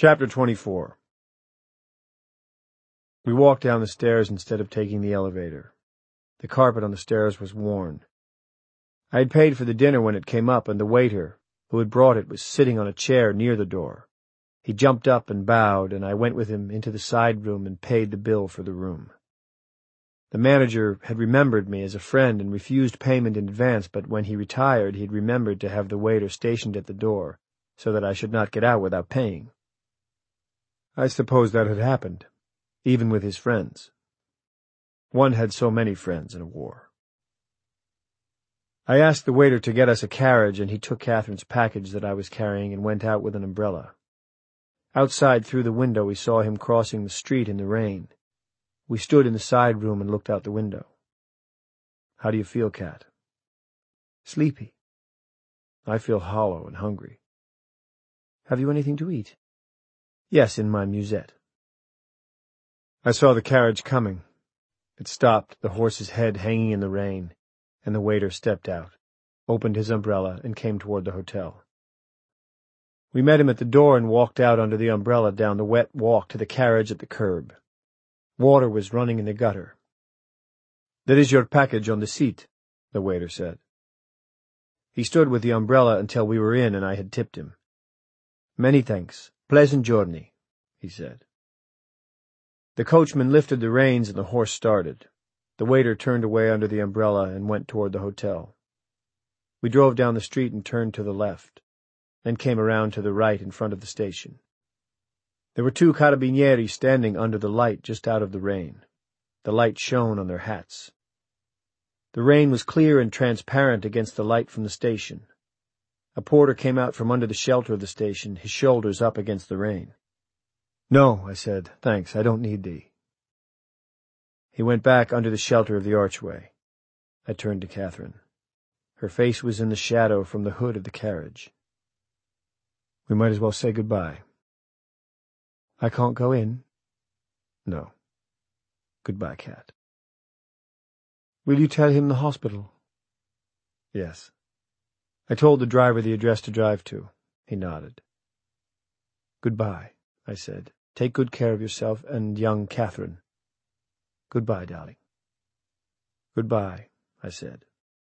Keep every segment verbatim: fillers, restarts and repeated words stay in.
Chapter twenty-four. We walked down the stairs instead of taking the elevator. The carpet on the stairs was worn. I had paid for the dinner when it came up, and the waiter, who had brought it, was sitting on a chair near the door. He jumped up and bowed, and I went with him into the side room and paid the bill for the room. The manager had remembered me as a friend and refused payment in advance, but when he retired he had remembered to have the waiter stationed at the door, so that I should not get out without paying. I suppose that had happened, even with his friends. One had so many friends in a war. I asked the waiter to get us a carriage, and he took Catherine's package that I was carrying and went out with an umbrella. Outside through the window we saw him crossing the street in the rain. We stood in the side room and looked out the window. "How do you feel, Cat?" "Sleepy." "I feel hollow and hungry." "Have you anything to eat?" "Yes, in my musette." I saw the carriage coming. It stopped, the horse's head hanging in the rain, and the waiter stepped out, opened his umbrella, and came toward the hotel. We met him at the door and walked out under the umbrella down the wet walk to the carriage at the curb. Water was running in the gutter. "There is your package on the seat," the waiter said. He stood with the umbrella until we were in and I had tipped him. "Many thanks. Pleasant journey," he said. The coachman lifted the reins and the horse started. The waiter turned away under the umbrella and went toward the hotel. We drove down the street and turned to the left, then came around to the right in front of the station. There were two carabinieri standing under the light just out of the rain. The light shone on their hats. The rain was clear and transparent against the light from the station. A porter came out from under the shelter of the station, his shoulders up against the rain. "No," I said, "thanks, I don't need thee." He went back under the shelter of the archway. I turned to Catherine. Her face was in the shadow from the hood of the carriage. "We might as well say goodbye." "I can't go in?" "No. Goodbye, Cat." "Will you tell him the hospital?" "Yes." I told the driver the address to drive to. He nodded. "Goodbye," I said. "Take good care of yourself and young Catherine." "Goodbye, darling." "Goodbye," I said.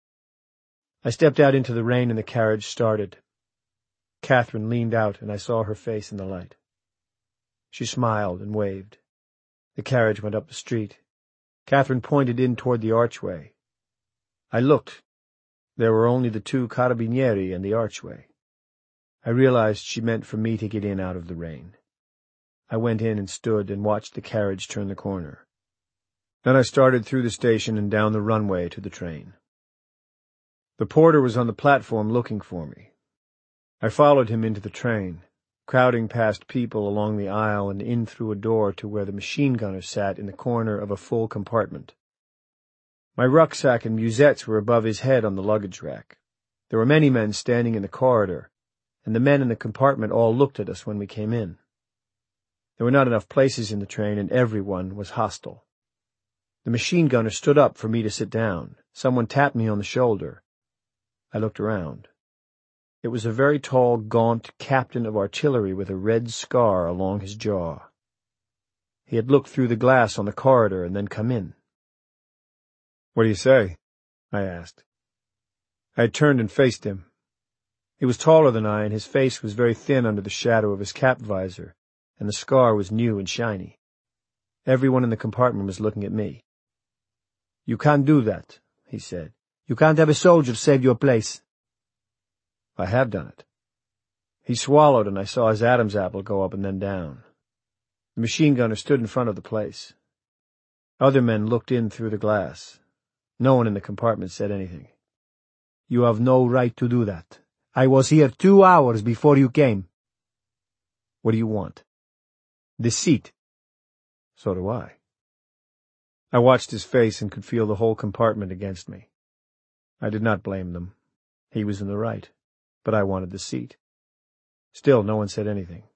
I stepped out into the rain and the carriage started. Catherine leaned out and I saw her face in the light. She smiled and waved. The carriage went up the street. Catherine pointed in toward the archway. I looked. There were only the two carabinieri and the archway. I realized she meant for me to get in out of the rain. I went in and stood and watched the carriage turn the corner. Then I started through the station and down the runway to the train. The porter was on the platform looking for me. I followed him into the train, crowding past people along the aisle and in through a door to where the machine gunner sat in the corner of a full compartment. My rucksack and musettes were above his head on the luggage rack. There were many men standing in the corridor, and the men in the compartment all looked at us when we came in. There were not enough places in the train, and everyone was hostile. The machine gunner stood up for me to sit down. Someone tapped me on the shoulder. I looked around. It was a very tall, gaunt captain of artillery with a red scar along his jaw. He had looked through the glass on the corridor and then come in. "What do you say?" I asked. I had turned and faced him. He was taller than I, and his face was very thin under the shadow of his cap visor, and the scar was new and shiny. Everyone in the compartment was looking at me. "You can't do that," he said. "You can't have a soldier save your place." "I have done it." He swallowed, and I saw his Adam's apple go up and then down. The machine gunner stood in front of the place. Other men looked in through the glass. No one in the compartment said anything. "You have no right to do that. I was here two hours before you came." "What do you want?" "The seat." "So do I." I watched his face and could feel the whole compartment against me. I did not blame them. He was in the right, but I wanted the seat. Still, no one said anything.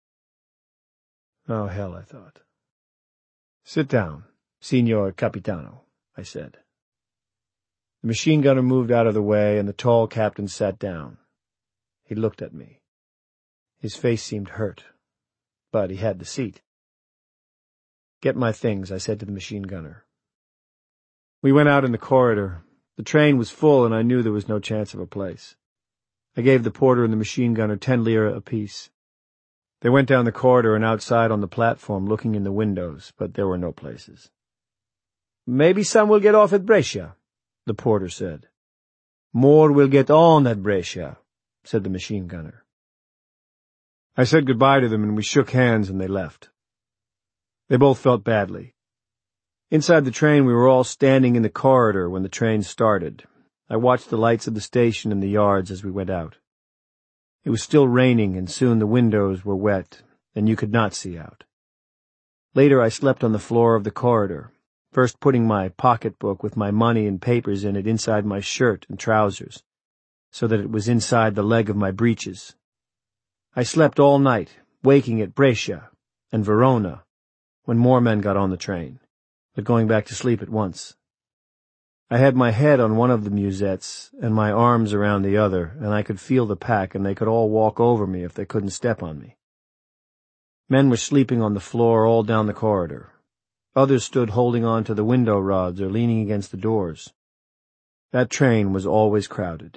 Oh, hell, I thought. "Sit down, Signor Capitano," I said. The machine gunner moved out of the way, and the tall captain sat down. He looked at me. His face seemed hurt. but he had the seat. "Get my things," I said to the machine gunner. We went out in the corridor. The train was full, and I knew there was no chance of a place. I gave the porter and the machine gunner ten lire apiece. They went down the corridor and outside on the platform looking in the windows, but there were no places. "Maybe some will get off at Brescia," the porter said. "More will get on at Brescia," said the machine gunner. I said goodbye to them and we shook hands and they left. They both felt badly. Inside the train we were all standing in the corridor when the train started. I watched the lights of the station and the yards as we went out. It was still raining and soon the windows were wet and you could not see out. Later I slept on the floor of the corridor, first putting my pocketbook with my money and papers in it inside my shirt and trousers, so that it was inside the leg of my breeches. I slept all night, waking at Brescia and Verona, when more men got on the train, but going back to sleep at once. I had my head on one of the musettes and my arms around the other, and I could feel the pack, and they could all walk over me if they couldn't step on me. Men were sleeping on the floor all down the corridor. Others stood holding on to the window rods or leaning against the doors. That train was always crowded.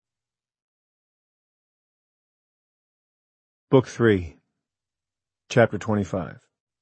Book three, Chapter twenty-five.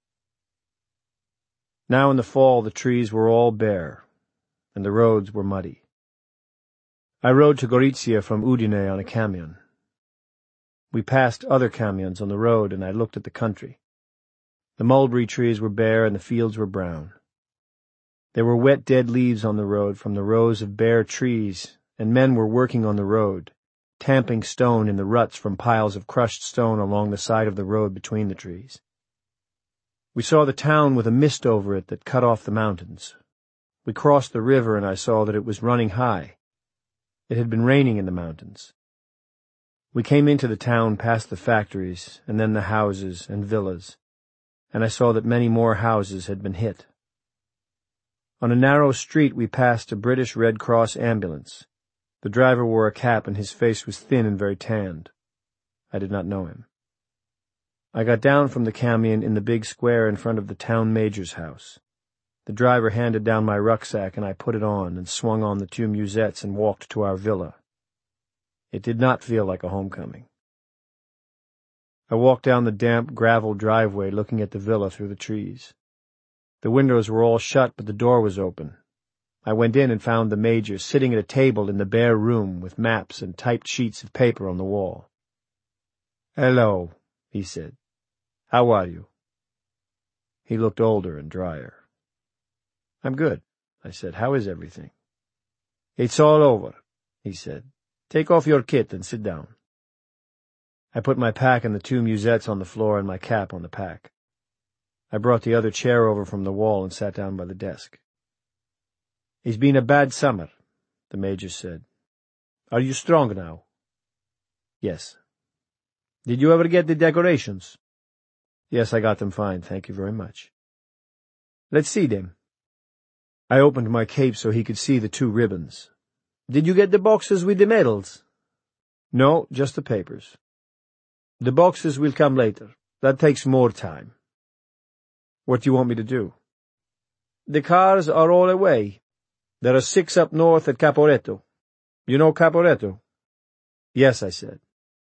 Now in the fall the trees were all bare, and the roads were muddy. I rode to Gorizia from Udine on a camion. We passed other camions on the road, and I looked at the country. The mulberry trees were bare and the fields were brown. There were wet dead leaves on the road from the rows of bare trees, and men were working on the road, tamping stone in the ruts from piles of crushed stone along the side of the road between the trees. We saw the town with a mist over it that cut off the mountains. We crossed the river and I saw that it was running high. It had been raining in the mountains. We came into the town past the factories and then the houses and villas, and I saw that many more houses had been hit. On a narrow street we passed a British Red Cross ambulance. The driver wore a cap and his face was thin and very tanned. I did not know him. I got down from the camion in the big square in front of the town major's house. The driver handed down my rucksack and I put it on and swung on the two musettes and walked to our villa. It did not feel like a homecoming. I walked down the damp gravel driveway looking at the villa through the trees. The windows were all shut but the door was open. I went in and found the major sitting at a table in the bare room with maps and typed sheets of paper on the wall. "Hello," he said. "How are you?" He looked older and drier. "I'm good," I said. "How is everything?" "It's all over," he said. "Take off your kit and sit down." I put my pack and the two musettes on the floor and my cap on the pack. I brought the other chair over from the wall and sat down by the desk. "It's been a bad summer," the major said. "Are you strong now?" "Yes." "Did you ever get the decorations?" "Yes, I got them fine, thank you very much." "Let's see them." I opened my cape so he could see the two ribbons. "Did you get the boxes with the medals?" "No, just the papers." "The boxes will come later. That takes more time." "What do you want me to do?" "The cars are all away. There are six up north at Caporetto. You know Caporetto?" "Yes," I said.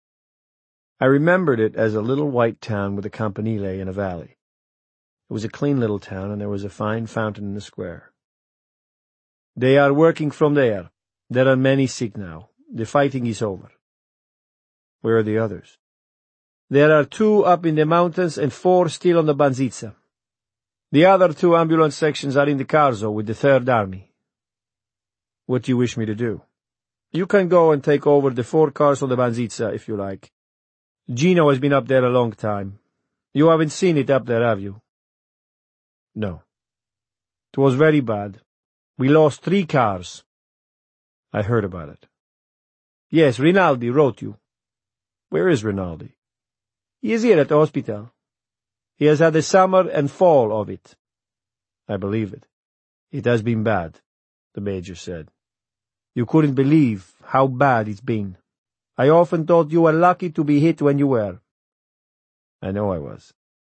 I remembered it as a little white town with a campanile in a valley. It was a clean little town, and there was a fine fountain in the square. "They are working from there. There are many sick now. The fighting is over." "Where are the others?" "There are two up in the mountains and four still on the Banzizza. The other two ambulance sections are in the Carso with the Third Army." "What do you wish me to do?" "You can go and take over the four cars on the Banzizza if you like. Gino has been up there a long time. You haven't seen it up there, have you?" "No." "It was very bad. We lost three cars." "I heard about it." "Yes, Rinaldi wrote you." "Where is Rinaldi?" "He is here at the hospital. He has had the summer and fall of it." "I believe it. It has been bad," the major said. "You couldn't believe how bad it's been. I often thought you were lucky to be hit when you were." "I know I was."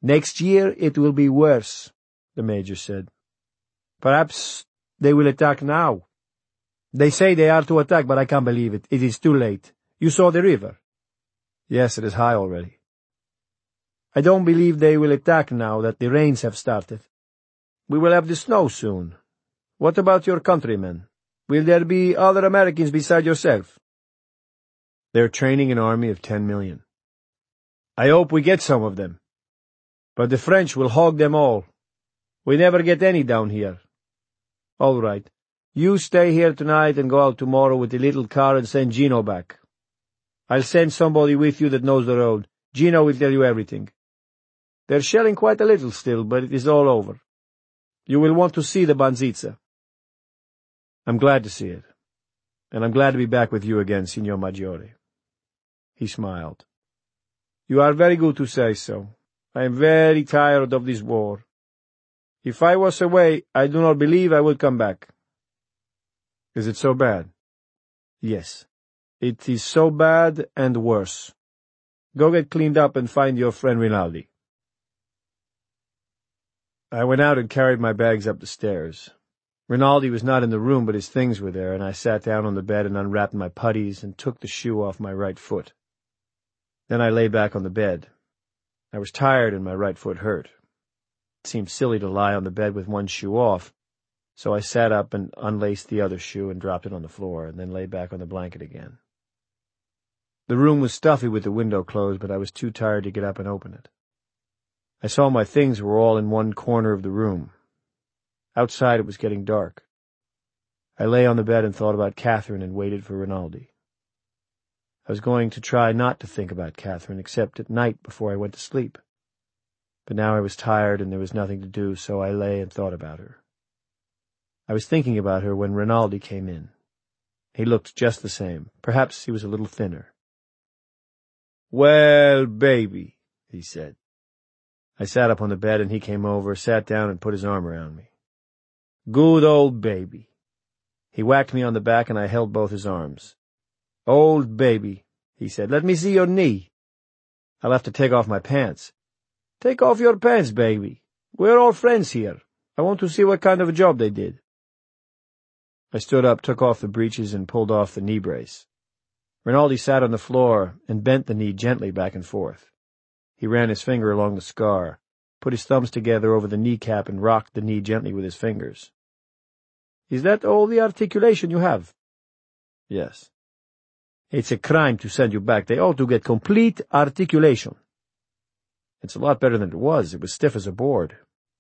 Next year it will be worse, the Major said. Perhaps they will attack now. They say they are to attack, but I can't believe it. It is too late. You saw the river? Yes, it is high already. I don't believe they will attack now that the rains have started. We will have the snow soon. What about your countrymen? Will there be other Americans beside yourself? They are training an army of ten million. I hope we get some of them. But the French will hog them all. We never get any down here. All right. You stay here tonight and go out tomorrow with the little car and send Gino back. I'll send somebody with you that knows the road. Gino will tell you everything. They're shelling quite a little still, but it is all over. You will want to see the Banzizza. I'm glad to see it. And I'm glad to be back with you again, Signor Maggiore. He smiled. You are very good to say so. I am very tired of this war. If I was away, I do not believe I would come back. Is it so bad? Yes. It is so bad and worse. Go get cleaned up and find your friend Rinaldi. I went out and carried my bags up the stairs. Rinaldi was not in the room, but his things were there, and I sat down on the bed and unwrapped my puttees and took the shoe off my right foot. Then I lay back on the bed. I was tired and my right foot hurt. It seemed silly to lie on the bed with one shoe off, so I sat up and unlaced the other shoe and dropped it on the floor, and then lay back on the blanket again. The room was stuffy with the window closed, but I was too tired to get up and open it. I saw my things were all in one corner of the room. Outside it was getting dark. I lay on the bed and thought about Catherine and waited for Rinaldi. I was going to try not to think about Catherine except at night before I went to sleep. But now I was tired and there was nothing to do, so I lay and thought about her. I was thinking about her when Rinaldi came in. He looked just the same. Perhaps he was a little thinner. "Well, baby," he said. I sat up on the bed and he came over, sat down and put his arm around me. "Good old baby." He whacked me on the back and I held both his arms. "Old baby," he said. "Let me see your knee." I'll have to take off my pants. "Take off your pants, baby. We're all friends here. I want to see what kind of a job they did." I stood up, took off the breeches, and pulled off the knee brace. Rinaldi sat on the floor and bent the knee gently back and forth. He ran his finger along the scar, put his thumbs together over the kneecap, and rocked the knee gently with his fingers. "Is that all the articulation you have?" "Yes." "It's a crime to send you back. They ought to get complete articulation." "It's a lot better than it was. It was stiff as a board."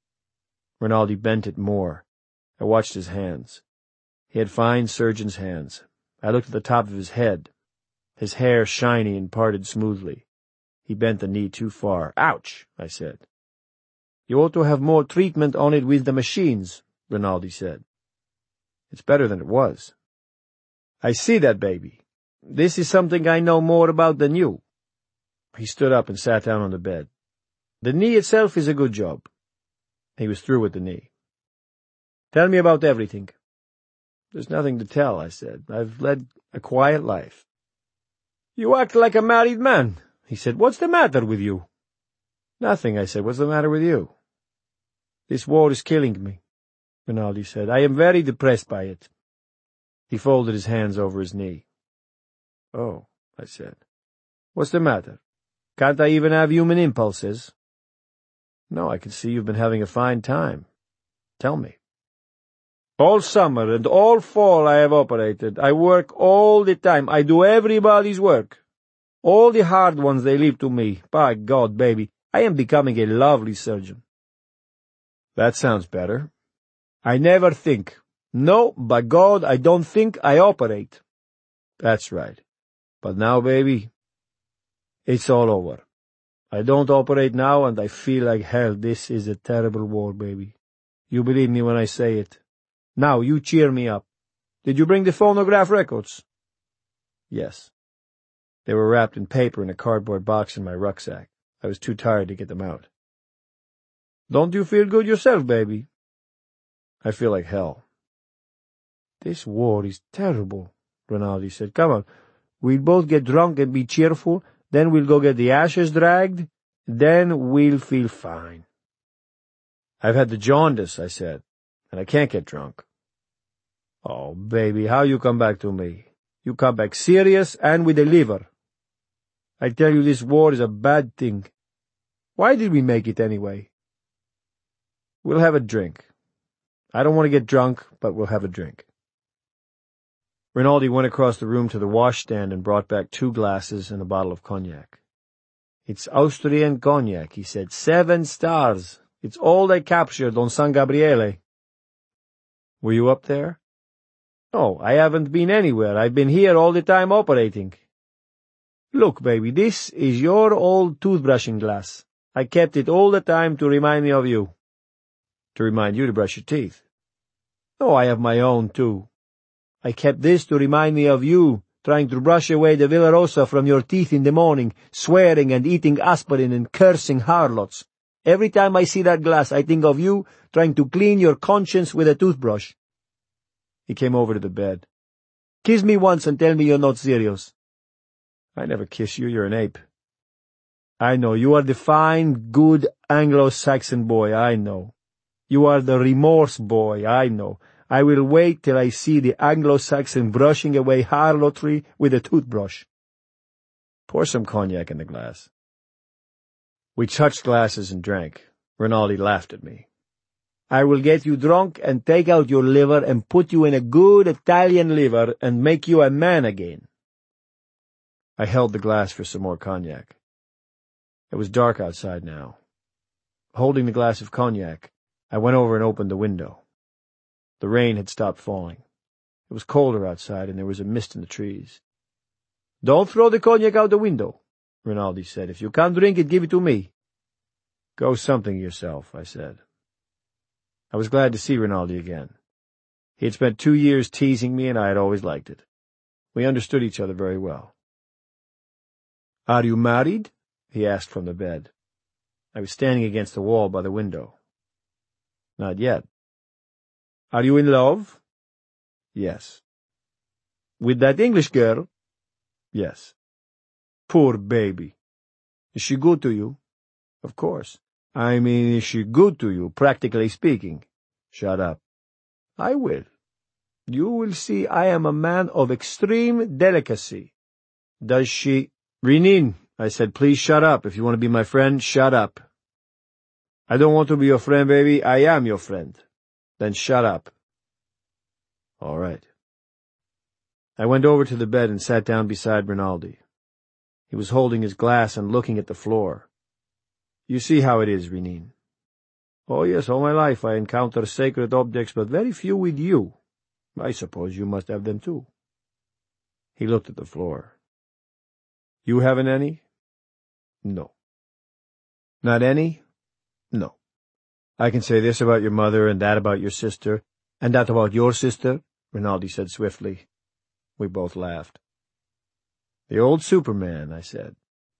Rinaldi bent it more. I watched his hands. He had fine surgeon's hands. I looked at the top of his head. His hair shiny and parted smoothly. He bent the knee too far. "Ouch," I said. "You ought to have more treatment on it with the machines," Rinaldi said. "It's better than it was." "I see that, baby. This is something I know more about than you." He stood up and sat down on the bed. "The knee itself is a good job." He was through with the knee. "Tell me about everything." "There's nothing to tell," I said. "I've led a quiet life." "You act like a married man," he said. "What's the matter with you?" "Nothing," I said. "What's the matter with you?" "This war is killing me," Rinaldi said. "I am very depressed by it." He folded his hands over his knee. "Oh," I said. "What's the matter? Can't I even have human impulses?" "No, I can see you've been having a fine time. Tell me." "All summer and all fall I have operated. I work all the time. I do everybody's work. All the hard ones they leave to me. By God, baby, I am becoming a lovely surgeon." "That sounds better." "I never think. No, by God, I don't think, I operate." "That's right. But now, baby, it's all over. I don't operate now, and I feel like hell. This is a terrible war, baby. You believe me when I say it. Now, you cheer me up. Did you bring the phonograph records?" "Yes." They were wrapped in paper in a cardboard box in my rucksack. I was too tired to get them out. "Don't you feel good yourself, baby?" "I feel like hell." "This war is terrible," Rinaldi said. "Come on. We'll both get drunk and be cheerful. Then we'll go get the ashes dragged. Then we'll feel fine. I've had the jaundice, I said, and I can't get drunk. Oh, baby, how you come back to me? You come back serious and with a liver. I tell you, this war is a bad thing. Why did we make it anyway? We'll have a drink. I don't want to get drunk, but we'll have a drink. Rinaldi went across the room to the washstand and brought back two glasses and a bottle of cognac. It's Austrian cognac, he said. Seven stars. It's all they captured on San Gabriele. Were you up there? No, I haven't been anywhere. I've been here all the time operating. Look, baby, this is your old toothbrushing glass. I kept it all the time to remind me of you. To remind you to brush your teeth. No, I have my own, too. I kept this to remind me of you, trying to brush away the Villarosa from your teeth in the morning, swearing and eating aspirin and cursing harlots. Every time I see that glass, I think of you trying to clean your conscience with a toothbrush. He came over to the bed. Kiss me once and tell me you're not serious. I never kiss you, you're an ape. I know, you are the fine, good Anglo-Saxon boy, I know. You are the remorse boy, I know. I will wait till I see the Anglo-Saxon brushing away harlotry with a toothbrush. Pour some cognac in the glass. We touched glasses and drank. Rinaldi laughed at me. I will get you drunk and take out your liver and put you in a good Italian liver and make you a man again. I held the glass for some more cognac. It was dark outside now. Holding the glass of cognac, I went over and opened the window. The rain had stopped falling. It was colder outside, and there was a mist in the trees. Don't throw the cognac out the window, Rinaldi said. If you can't drink it, give it to me. Go something yourself, I said. I was glad to see Rinaldi again. He had spent two years teasing me, and I had always liked it. We understood each other very well. Are you married? He asked from the bed. I was standing against the wall by the window. Not yet. Are you in love? Yes. With that English girl? Yes. Poor baby. Is she good to you? Of course. I mean, is she good to you, practically speaking? Shut up. I will. You will see I am a man of extreme delicacy. Does she... Rinin, I said, please shut up. If you want to be my friend, shut up. I don't want to be your friend, baby. I am your friend. Then shut up. All right. I went over to the bed and sat down beside Rinaldi. He was holding his glass and looking at the floor. You see how it is, Rinin. Oh, yes, all my life I encounter sacred objects, but very few with you. I suppose you must have them, too. He looked at the floor. You haven't any? No. Not any? No. I can say this about your mother, and that about your sister, and that about your sister, Rinaldi said swiftly. We both laughed. The old Superman, I said.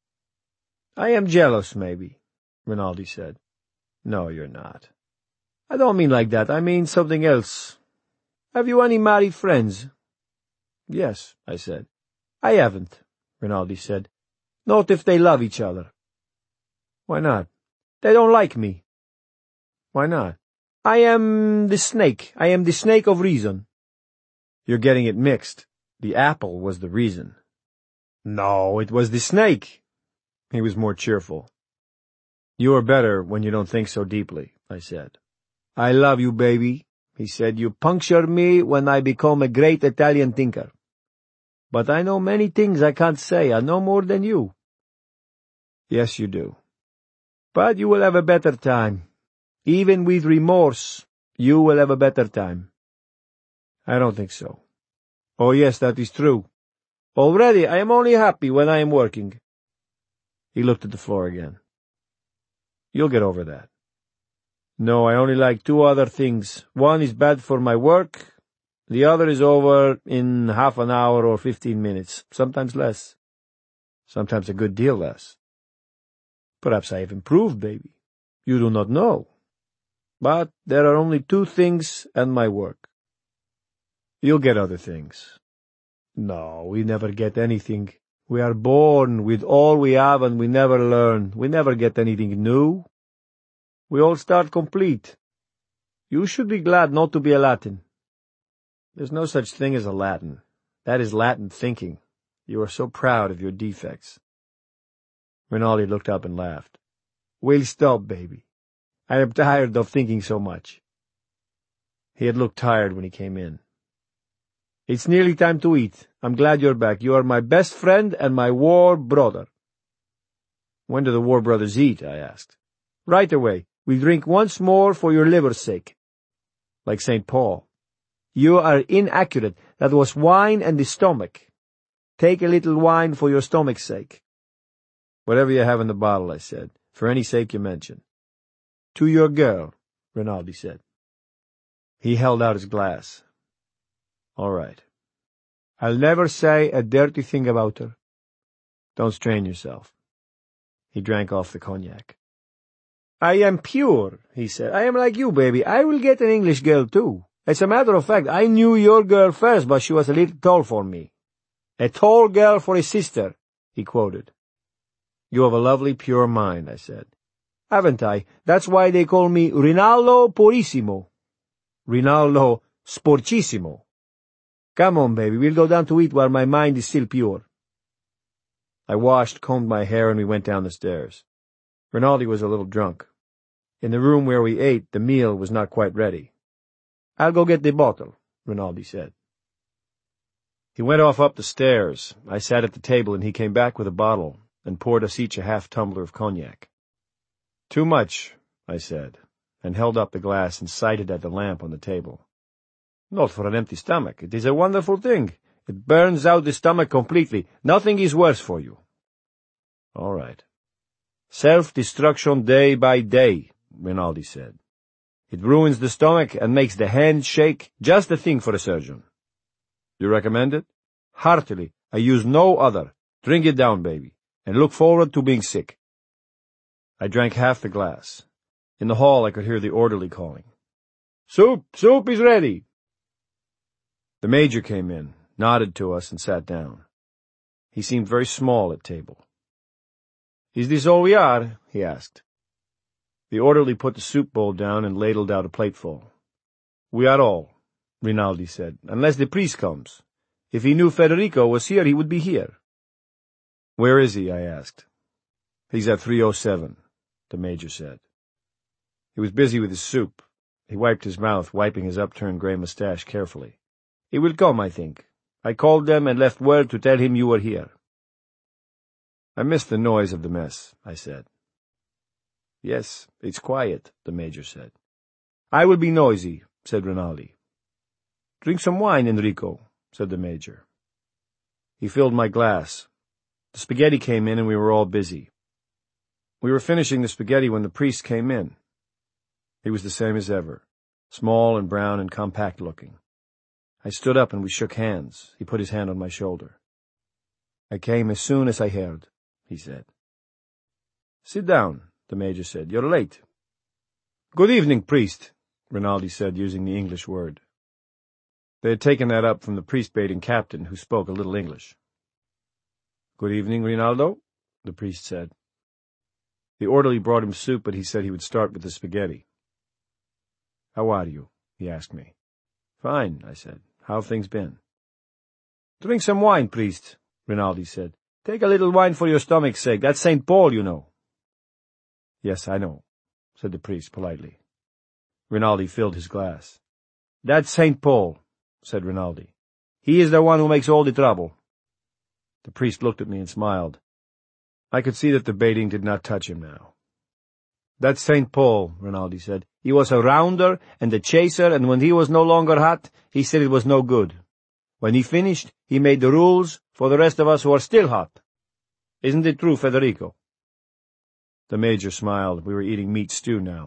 I am jealous, maybe, Rinaldi said. No, you're not. I don't mean like that. I mean something else. Have you any married friends? Yes, I said. I haven't, Rinaldi said. Not if they love each other. Why not? They don't like me. Why not? I am the snake. I am the snake of reason. You're getting it mixed. The apple was the reason. No, it was the snake. He was more cheerful. You are better when you don't think so deeply, I said. I love you, baby, he said. You puncture me when I become a great Italian thinker. But I know many things I can't say. I know more than you. Yes, you do. But you will have a better time. Even with remorse, you will have a better time. I don't think so. Oh, yes, that is true. Already I am only happy when I am working. He looked at the floor again. You'll get over that. No, I only like two other things. One is bad for my work. The other is over in half an hour or fifteen minutes, sometimes less. Sometimes a good deal less. Perhaps I have improved, baby. You do not know. But there are only two things and my work. You'll get other things. No, we never get anything. We are born with all we have and we never learn. We never get anything new. We all start complete. You should be glad not to be a Latin. There's no such thing as a Latin. That is Latin thinking. You are so proud of your defects. Rinaldi looked up and laughed. We'll stop, baby. I am tired of thinking so much. He had looked tired when he came in. It's nearly time to eat. I'm glad you're back. You are my best friend and my war brother. When do the war brothers eat? I asked. Right away. We drink once more for your liver's sake. Like Saint Paul. You are inaccurate. That was wine and the stomach. Take a little wine for your stomach's sake. Whatever you have in the bottle, I said, for any sake you mention. To your girl, Rinaldi said. He held out his glass. All right. I'll never say a dirty thing about her. Don't strain yourself. He drank off the cognac. I am pure, he said. I am like you, baby. I will get an English girl, too. As a matter of fact, I knew your girl first, but she was a little tall for me. A tall girl for a sister, he quoted. You have a lovely, pure mind, I said. Haven't I? That's why they call me Rinaldo Purissimo. Rinaldo Sporchissimo. Come on, baby, we'll go down to eat while my mind is still pure. I washed, combed my hair, and we went down the stairs. Rinaldi was a little drunk. In the room where we ate, the meal was not quite ready. I'll go get the bottle, Rinaldi said. He went off up the stairs. I sat at the table, and he came back with a bottle and poured us each a half tumbler of cognac. Too much, I said, and held up the glass and sighted at the lamp on the table. Not for an empty stomach. It is a wonderful thing. It burns out the stomach completely. Nothing is worse for you. All right. Self-destruction day by day, Rinaldi said. It ruins the stomach and makes the hands shake. Just the thing for a surgeon. You recommend it? Heartily. I use no other. Drink it down, baby, and look forward to being sick. I drank half the glass. In the hall I could hear the orderly calling. Soup! Soup is ready! The major came in, nodded to us, and sat down. He seemed very small at table. Is this all we are? He asked. The orderly put the soup bowl down and ladled out a plateful. We are all, Rinaldi said, unless the priest comes. If he knew Federico was here, he would be here. Where is he? I asked. He's at three oh seven, the major said. He was busy with his soup. He wiped his mouth, wiping his upturned gray mustache carefully. He will come, I think. I called them and left word to tell him you were here. I missed the noise of the mess, I said. Yes, it's quiet, the major said. I will be noisy, said Rinaldi. Drink some wine, Enrico, said the major. He filled my glass. The spaghetti came in and we were all busy. We were finishing the spaghetti when the priest came in. He was the same as ever, small and brown and compact-looking. I stood up and we shook hands. He put his hand on my shoulder. I came as soon as I heard, he said. Sit down, the major said. You're late. Good evening, priest, Rinaldi said, using the English word. They had taken that up from the priest-baiting captain, who spoke a little English. Good evening, Rinaldo, the priest said. The orderly brought him soup, but he said he would start with the spaghetti. How are you? He asked me. Fine, I said. How have things been? Drink some wine, priest, Rinaldi said. Take a little wine for your stomach's sake. That's Saint Paul, you know. Yes, I know, said the priest politely. Rinaldi filled his glass. That's Saint Paul, said Rinaldi. He is the one who makes all the trouble. The priest looked at me and smiled. I could see that the baiting did not touch him now. That's Saint Paul, Rinaldi said. He was a rounder and a chaser, and when he was no longer hot, he said it was no good. When he finished, he made the rules for the rest of us who are still hot. Isn't it true, Federico? The major smiled. We were eating meat stew now.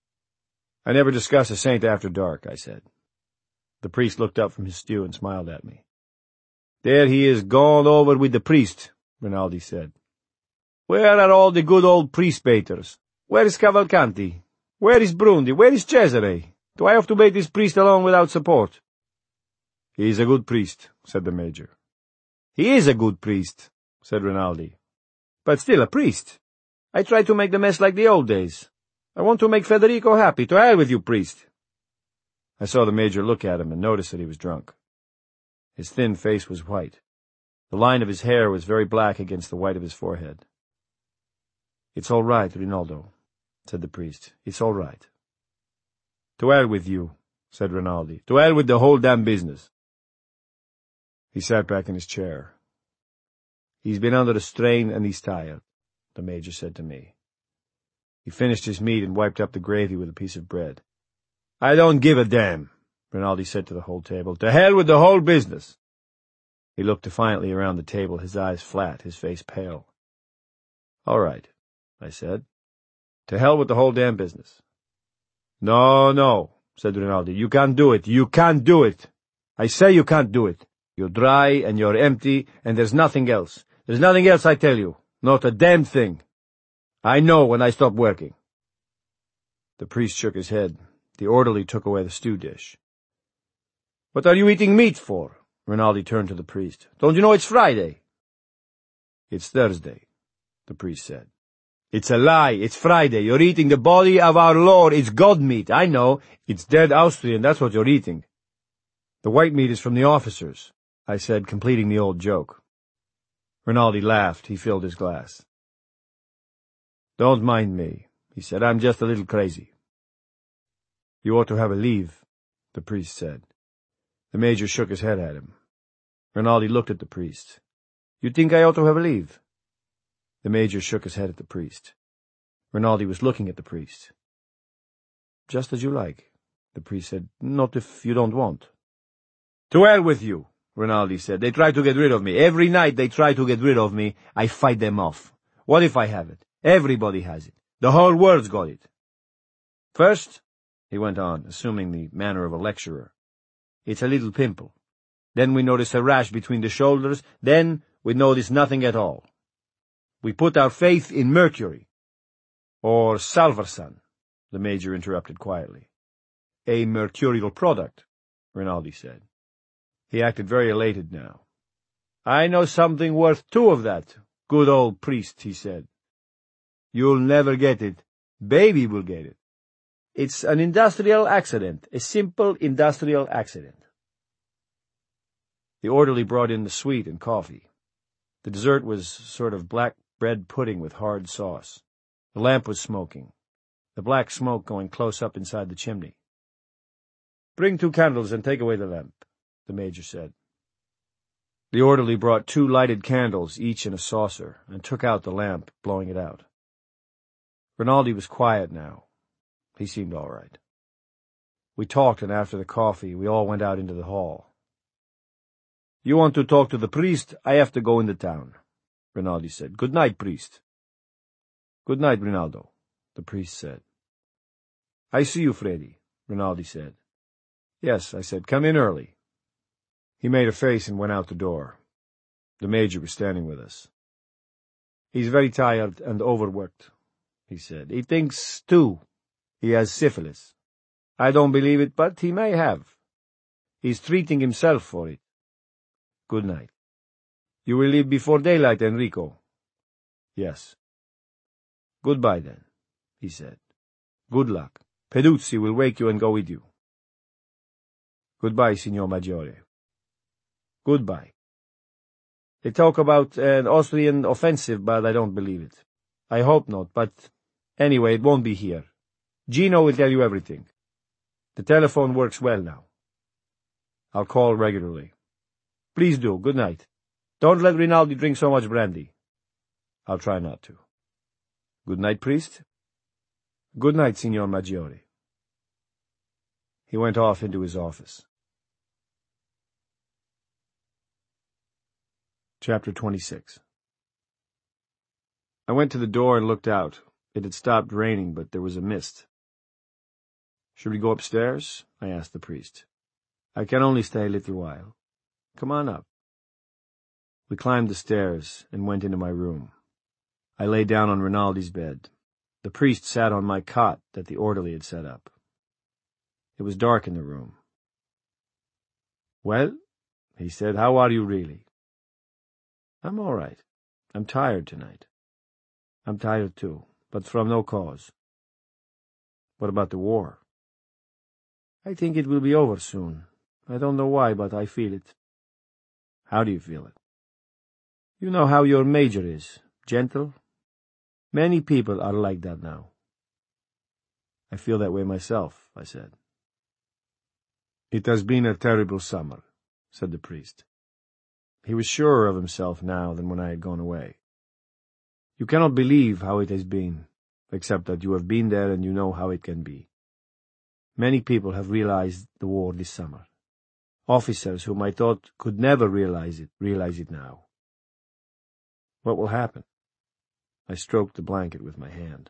I never discuss a saint after dark, I said. The priest looked up from his stew and smiled at me. There he is gone over with the priest, Rinaldi said. Where are all the good old priest-baiters? Where is Cavalcanti? Where is Brundi? Where is Cesare? Do I have to bait this priest along without support? He is a good priest, said the major. He is a good priest, said Rinaldi. "But still a priest. I try to make the mess like the old days. I want to make Federico happy. To hell with you, priest." I saw the Major look at him and noticed that he was drunk. His thin face was white. The line of his hair was very black against the white of his forehead. "It's all right, Rinaldo," said the priest. "It's all right." "To hell with you," said Rinaldi. "To hell with the whole damn business." He sat back in his chair. "He's been under a strain and he's tired," the Major said to me. He finished his meat and wiped up the gravy with a piece of bread. "I don't give a damn," Rinaldi said to the whole table. "To hell with the whole business." He looked defiantly around the table, his eyes flat, his face pale. "All right," I said. "To hell with the whole damn business." "No, no," said Rinaldi. "You can't do it. You can't do it. I say you can't do it. You're dry and you're empty, and there's nothing else. There's nothing else, I tell you. Not a damn thing. I know when I stop working." The priest shook his head. The orderly took away the stew dish. "What are you eating meat for?" Rinaldi turned to the priest. "Don't you know it's Friday?" "It's Thursday," the priest said. "It's a lie. It's Friday. You're eating the body of our Lord. It's God meat. I know. It's dead Austrian. That's what you're eating." "The white meat is from the officers," I said, completing the old joke. Rinaldi laughed. He filled his glass. "Don't mind me," he said. "I'm just a little crazy." "You ought to have a leave," the priest said. The Major shook his head at him. Rinaldi looked at the priest. "You think I ought to have a leave?" The Major shook his head at the priest. Rinaldi was looking at the priest. "Just as you like," the priest said. "Not if you don't want." "To hell with you," Rinaldi said. "They try to get rid of me. Every night they try to get rid of me. I fight them off. What if I have it? Everybody has it. The whole world's got it. First," he went on, assuming the manner of a lecturer, "it's a little pimple. Then we notice a rash between the shoulders. Then we notice nothing at all. We put our faith in Mercury." "Or Salvarsan," the Major interrupted quietly. "A mercurial product," Rinaldi said. He acted very elated now. "I know something worth two of that. Good old priest," he said. "You'll never get it. Baby will get it. It's an industrial accident, a simple industrial accident." The orderly brought in the sweet and coffee. The dessert was sort of black bread pudding with hard sauce. The lamp was smoking, the black smoke going close up inside the chimney. "Bring two candles and take away the lamp," the Major said. The orderly brought two lighted candles, each in a saucer, and took out the lamp, blowing it out. Rinaldi was quiet now. He seemed all right. We talked, and after the coffee, we all went out into the hall. "You want to talk to the priest? I have to go into town," Rinaldi said. "Good night, priest." "Good night, Rinaldo," the priest said. "I see you, Freddy," Rinaldi said. "Yes," I said. "Come in early." He made a face and went out the door. The Major was standing with us. "He's very tired and overworked," he said. "He thinks, too, he has syphilis. I don't believe it, but he may have. He's treating himself for it. Good night." "You will leave before daylight, Enrico?" "Yes." "Goodbye, then," he said. "Good luck. Peduzzi will wake you and go with you." "Goodbye, Signor Maggiore." "Goodbye. They talk about an Austrian offensive, but I don't believe it. I hope not, but anyway, it won't be here. Gino will tell you everything. The telephone works well now. I'll call regularly." "Please do. Good night. Don't let Rinaldi drink so much brandy." "I'll try not to." "Good night, priest." "Good night, Signor Maggiore." He went off into his office. Chapter twenty-six. I went to the door and looked out. It had stopped raining, but there was a mist. "Should we go upstairs?" I asked the priest. "I can only stay a little while. Come on up." We climbed the stairs and went into my room. I lay down on Rinaldi's bed. The priest sat on my cot that the orderly had set up. It was dark in the room. "Well," he said, "how are you really?" "I'm all right." I'm tired tonight. I'm tired too, but from no cause. What about the war? I think it will be over soon. I don't know why, but I feel it. How do you feel it? You know how your major is, gentle? Many people are like that now. I feel that way myself, I said. It has been a terrible summer, said the priest. He was surer of himself now than when I had gone away. You cannot believe how it has been, except that you have been there and you know how it can be. Many people have realized the war this summer. Officers whom I thought could never realize it, realize it now. What will happen? I stroked the blanket with my hand.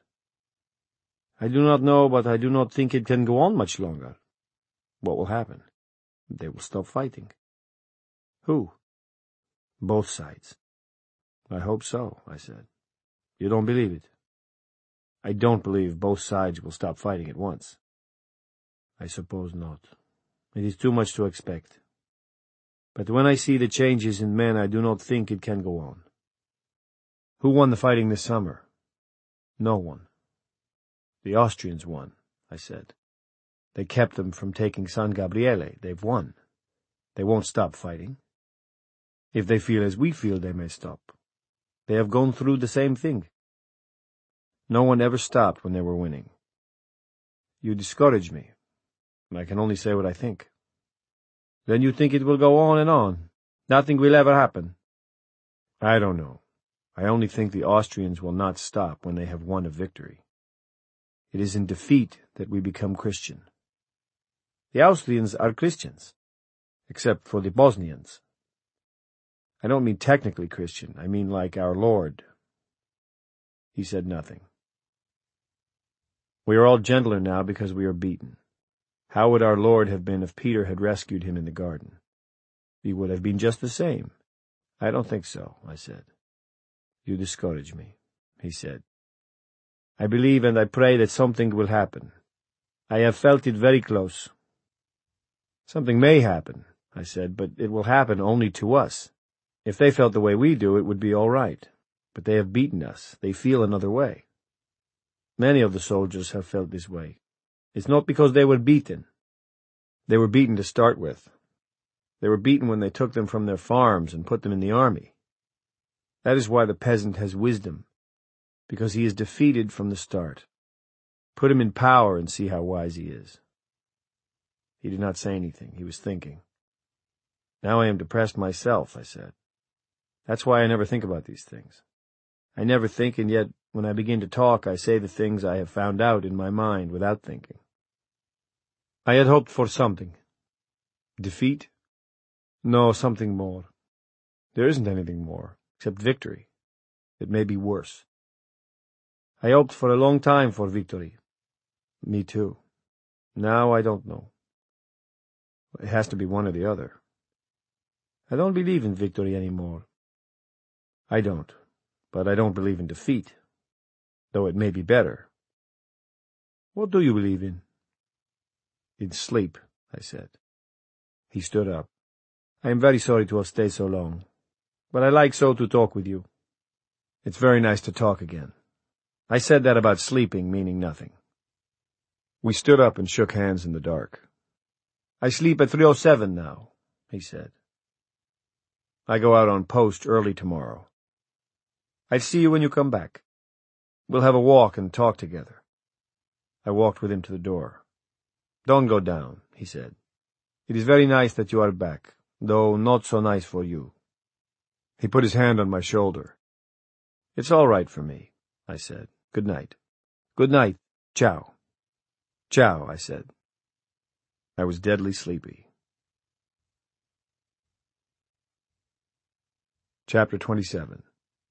I do not know, but I do not think it can go on much longer. What will happen? They will stop fighting. Who? Both sides. I hope so, I said. You don't believe it? I don't believe both sides will stop fighting at once. I suppose not. It is too much to expect. But when I see the changes in men, I do not think it can go on. Who won the fighting this summer? No one. The Austrians won, I said. They kept them from taking San Gabriele. They've won. They won't stop fighting. If they feel as we feel, they may stop. They have gone through the same thing. No one ever stopped when they were winning. You discourage me. I can only say what I think. Then you think it will go on and on? Nothing will ever happen? I don't know. I only think the Austrians will not stop when they have won a victory. It is in defeat that we become Christian. The Austrians are Christians, except for the Bosnians. I don't mean technically Christian. I mean like our Lord. He said nothing. We are all gentler now because we are beaten. How would our Lord have been if Peter had rescued him in the garden? He would have been just the same. I don't think so, I said. You discourage me, he said. I believe and I pray that something will happen. I have felt it very close. Something may happen, I said, but it will happen only to us. If they felt the way we do, it would be all right. But they have beaten us. They feel another way. Many of the soldiers have felt this way. It's not because they were beaten. They were beaten to start with. They were beaten when they took them from their farms and put them in the army. That is why the peasant has wisdom, because he is defeated from the start. Put him in power and see how wise he is. He did not say anything. He was thinking. Now I am depressed myself, I said. That's why I never think about these things. I never think, and yet when I begin to talk, I say the things I have found out in my mind without thinking. I had hoped for something. Defeat? No, something more. There isn't anything more, except victory. It may be worse. I hoped for a long time for victory. Me too. Now I don't know. It has to be one or the other. I don't believe in victory anymore. I don't, but I don't believe in defeat, though it may be better. What do you believe in? In sleep, I said. He stood up. I am very sorry to have stayed so long, but I like so to talk with you. It's very nice to talk again. I said that about sleeping, meaning nothing. We stood up and shook hands in the dark. I sleep at three oh seven now, he said. I go out on post early tomorrow. I'll see you when you come back. We'll have a walk and talk together. I walked with him to the door. Don't go down, he said. It is very nice that you are back, though not so nice for you. He put his hand on my shoulder. It's all right for me, I said. Good night. Good night. Ciao. Ciao, I said. I was deadly sleepy. Chapter twenty-seven.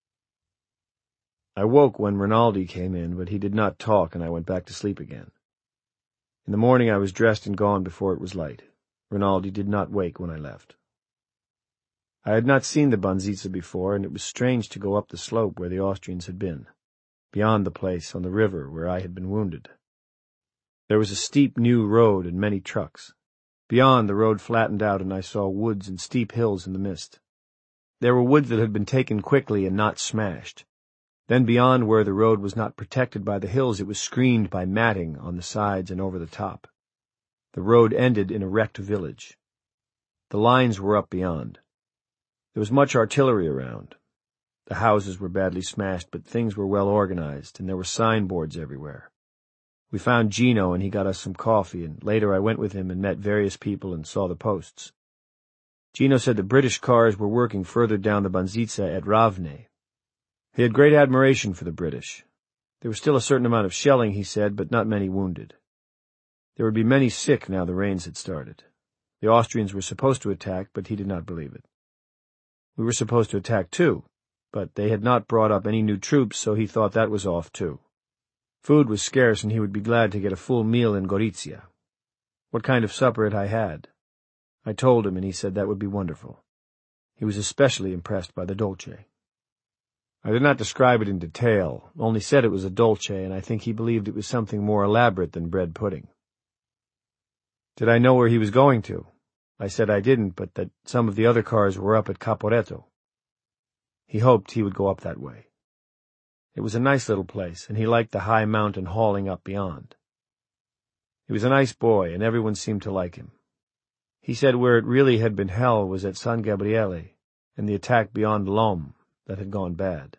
I woke when Rinaldi came in, but he did not talk, and I went back to sleep again. In the morning I was dressed and gone before it was light. Rinaldi did not wake when I left. I had not seen the Banzizza before, and it was strange to go up the slope where the Austrians had been, beyond the place on the river where I had been wounded. There was a steep new road and many trucks. Beyond, the road flattened out, and I saw woods and steep hills in the mist. There were woods that had been taken quickly and not smashed. Then beyond where the road was not protected by the hills, it was screened by matting on the sides and over the top. The road ended in a wrecked village. The lines were up beyond. There was much artillery around. The houses were badly smashed, but things were well organized, and there were signboards everywhere. We found Gino, and he got us some coffee, and later I went with him and met various people and saw the posts. Gino said the British cars were working further down the Banzitsa at Ravne. He had great admiration for the British. There was still a certain amount of shelling, he said, but not many wounded. There would be many sick now the rains had started. The Austrians were supposed to attack, but he did not believe it. We were supposed to attack too, but they had not brought up any new troops, so he thought that was off too. Food was scarce, and he would be glad to get a full meal in Gorizia. What kind of supper had I had? I told him, and he said that would be wonderful. He was especially impressed by the dolce. I did not describe it in detail, only said it was a dolce, and I think he believed it was something more elaborate than bread pudding. Did I know where he was going to? I said I didn't, but that some of the other cars were up at Caporetto. He hoped he would go up that way. It was a nice little place, and he liked the high mountain hauling up beyond. He was a nice boy, and everyone seemed to like him. He said where it really had been hell was at San Gabriele, and the attack beyond Lom that had gone bad.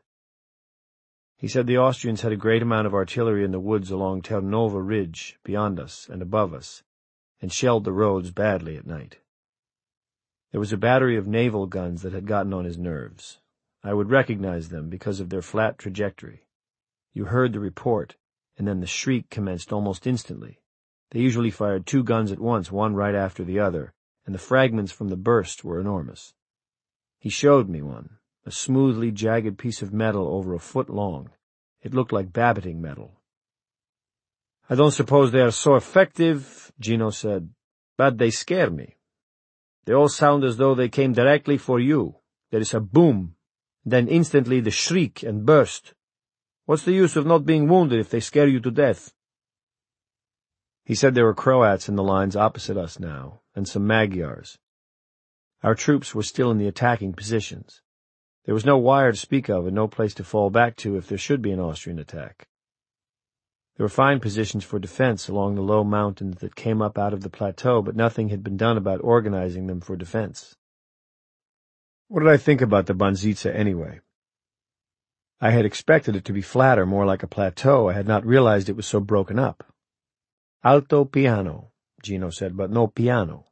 He said the Austrians had a great amount of artillery in the woods along Ternova Ridge, beyond us and above us, and shelled the roads badly at night. There was a battery of naval guns that had gotten on his nerves. I would recognize them because of their flat trajectory. You heard the report, and then the shriek commenced almost instantly. They usually fired two guns at once, one right after the other, and the fragments from the burst were enormous. He showed me one, a smoothly jagged piece of metal over a foot long. It looked like babbiting metal. I don't suppose they are so effective, Gino said, but they scare me. They all sound as though they came directly for you. There is a boom, then instantly the shriek and burst. What's the use of not being wounded if they scare you to death? He said there were Croats in the lines opposite us now, and some Magyars. Our troops were still in the attacking positions. There was no wire to speak of and no place to fall back to if there should be an Austrian attack. There were fine positions for defense along the low mountains that came up out of the plateau, but nothing had been done about organizing them for defense. What did I think about the Banzitsa anyway? I had expected it to be flatter, more like a plateau. I had not realized it was so broken up. Alto piano, Gino said, but no piano.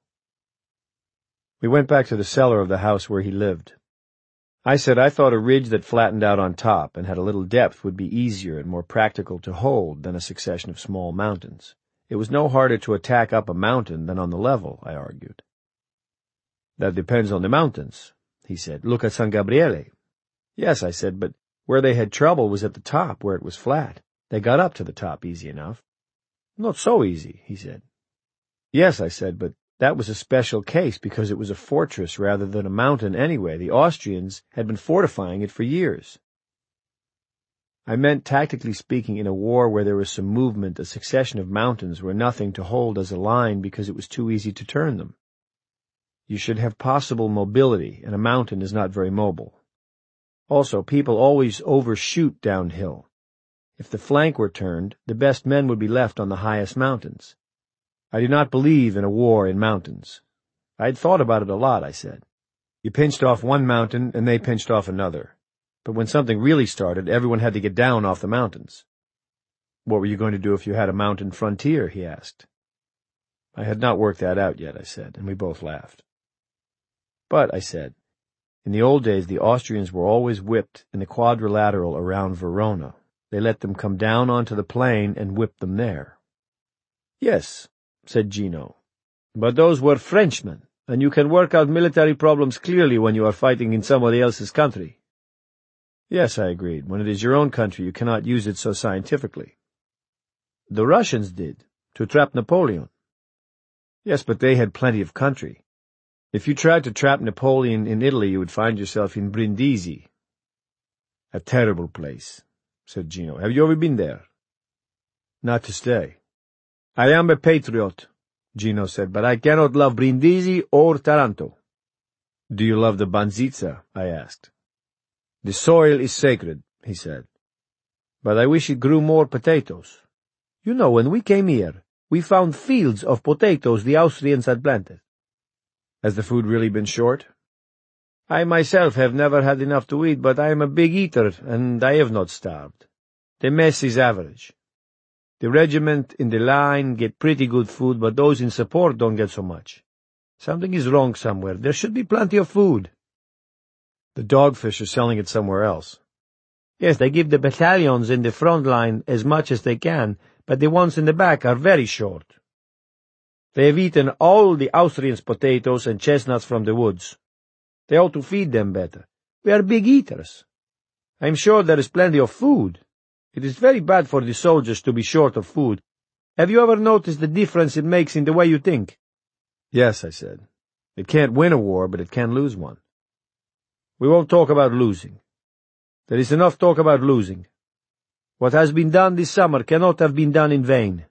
We went back to the cellar of the house where he lived. I said I thought a ridge that flattened out on top and had a little depth would be easier and more practical to hold than a succession of small mountains. It was no harder to attack up a mountain than on the level, I argued. That depends on the mountains, he said. Look at San Gabriele. Yes, I said, but where they had trouble was at the top, where it was flat. They got up to the top easy enough. Not so easy, he said. Yes, I said, but that was a special case because it was a fortress rather than a mountain anyway. The Austrians had been fortifying it for years. I meant, tactically speaking, in a war where there was some movement, a succession of mountains were nothing to hold as a line because it was too easy to turn them. You should have possible mobility, and a mountain is not very mobile. Also, people always overshoot downhill. If the flank were turned, the best men would be left on the highest mountains. I do not believe in a war in mountains. I had thought about it a lot, I said. You pinched off one mountain, and they pinched off another. But when something really started, everyone had to get down off the mountains. What were you going to do if you had a mountain frontier, he asked. I had not worked that out yet, I said, and we both laughed. But, I said, in the old days the Austrians were always whipped in the quadrilateral around Verona. They let them come down onto the plain and whipped them there. Yes, said Gino, but those were Frenchmen, and you can work out military problems clearly when you are fighting in somebody else's country. Yes, I agreed. When it is your own country, you cannot use it so scientifically. The Russians did, to trap Napoleon. Yes, but they had plenty of country. If you tried to trap Napoleon in Italy, you would find yourself in Brindisi. A terrible place, said Gino. Have you ever been there? Not to stay. I am a patriot, Gino said, but I cannot love Brindisi or Taranto. "Do you love the Banzitsa?" I asked. "The soil is sacred," he said. "But I wish it grew more potatoes. You know, when we came here, we found fields of potatoes the Austrians had planted." "Has the food really been short?" "I myself have never had enough to eat, but I am a big eater, and I have not starved. The mess is average. The regiment in the line get pretty good food, but those in support don't get so much. Something is wrong somewhere. There should be plenty of food." "The dogfish are selling it somewhere else." "Yes, they give the battalions in the front line as much as they can, but the ones in the back are very short. They have eaten all the Austrians' potatoes and chestnuts from the woods. They ought to feed them better. We are big eaters. I am sure there is plenty of food. It is very bad for the soldiers to be short of food. Have you ever noticed the difference it makes in the way you think?" "Yes," I said. "It can't win a war, but it can lose one." "We won't talk about losing. There is enough talk about losing. What has been done this summer cannot have been done in vain."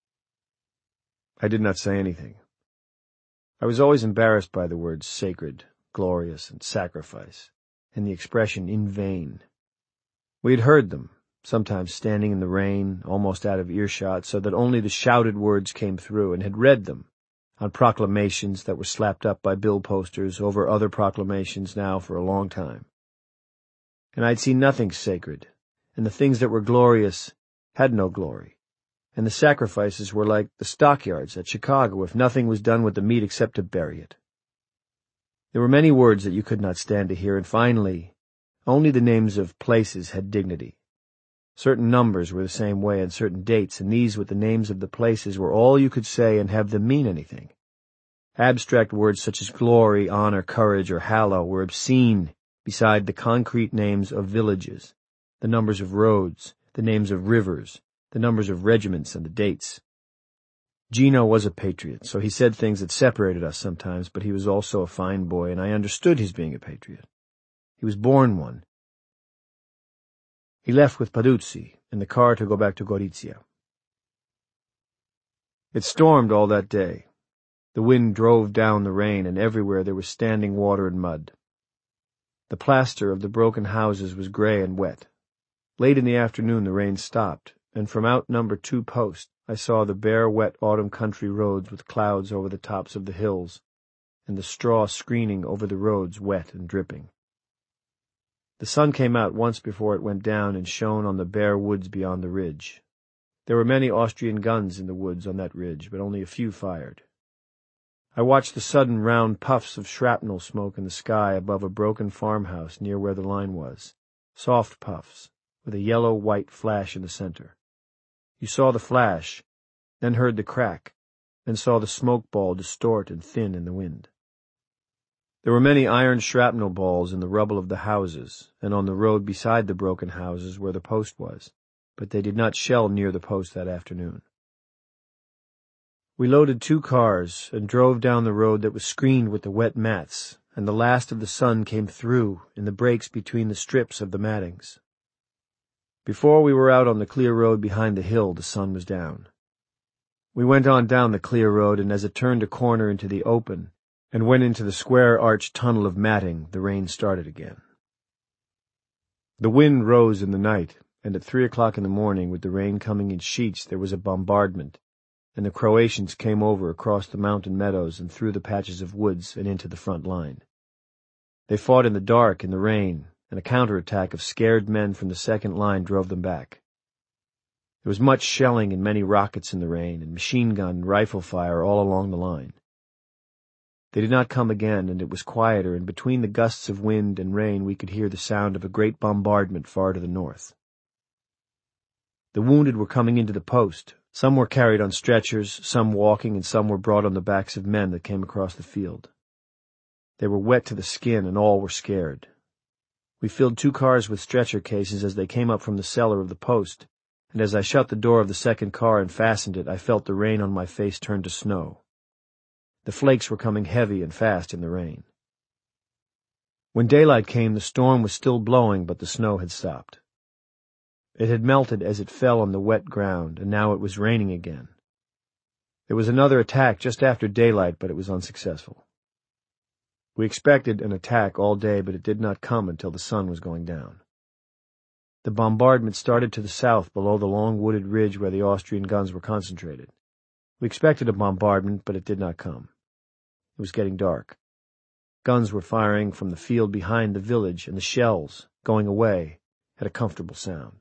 I did not say anything. I was always embarrassed by the words sacred, glorious, and sacrifice, and the expression in vain. We had heard them, sometimes standing in the rain, almost out of earshot, so that only the shouted words came through, and had read them on proclamations that were slapped up by bill posters over other proclamations now for a long time. And I'd seen nothing sacred, and the things that were glorious had no glory, and the sacrifices were like the stockyards at Chicago if nothing was done with the meat except to bury it. There were many words that you could not stand to hear, and finally, only the names of places had dignity. Certain numbers were the same way, and certain dates, and these with the names of the places were all you could say and have them mean anything. Abstract words such as glory, honor, courage, or hallow were obscene beside the concrete names of villages, the numbers of roads, the names of rivers, the numbers of regiments, and the dates. Gino was a patriot, so he said things that separated us sometimes, but he was also a fine boy, and I understood his being a patriot. He was born one. He left with Paduzzi in the car to go back to Gorizia. It stormed all that day. The wind drove down the rain, and everywhere there was standing water and mud. The plaster of the broken houses was gray and wet. Late in the afternoon the rain stopped, and from out number two post I saw the bare, wet autumn country roads with clouds over the tops of the hills, and the straw screening over the roads wet and dripping. The sun came out once before it went down and shone on the bare woods beyond the ridge. There were many Austrian guns in the woods on that ridge, but only a few fired. I watched the sudden round puffs of shrapnel smoke in the sky above a broken farmhouse near where the line was, soft puffs, with a yellow-white flash in the center. You saw the flash, then heard the crack, then saw the smoke ball distort and thin in the wind. There were many iron shrapnel balls in the rubble of the houses and on the road beside the broken houses where the post was, but they did not shell near the post that afternoon. We loaded two cars and drove down the road that was screened with the wet mats, and the last of the sun came through in the breaks between the strips of the mattings. Before we were out on the clear road behind the hill, the sun was down. We went on down the clear road, and as it turned a corner into the open and went into the square arched tunnel of matting, the rain started again. The wind rose in the night, and at three o'clock in the morning, with the rain coming in sheets, there was a bombardment, and the Croatians came over across the mountain meadows and through the patches of woods and into the front line. They fought in the dark in the rain, and a counterattack of scared men from the second line drove them back. There was much shelling and many rockets in the rain, and machine gun and rifle fire all along the line. They did not come again, and it was quieter, and between the gusts of wind and rain we could hear the sound of a great bombardment far to the north. The wounded were coming into the post. Some were carried on stretchers, some walking, and some were brought on the backs of men that came across the field. They were wet to the skin, and all were scared. We filled two cars with stretcher cases as they came up from the cellar of the post, and as I shut the door of the second car and fastened it, I felt the rain on my face turn to snow. The flakes were coming heavy and fast in the rain. When daylight came, the storm was still blowing, but the snow had stopped. It had melted as it fell on the wet ground, and now it was raining again. There was another attack just after daylight, but it was unsuccessful. We expected an attack all day, but it did not come until the sun was going down. The bombardment started to the south below the long wooded ridge where the Austrian guns were concentrated. We expected a bombardment, but it did not come. It was getting dark. Guns were firing from the field behind the village, and the shells, going away, had a comfortable sound.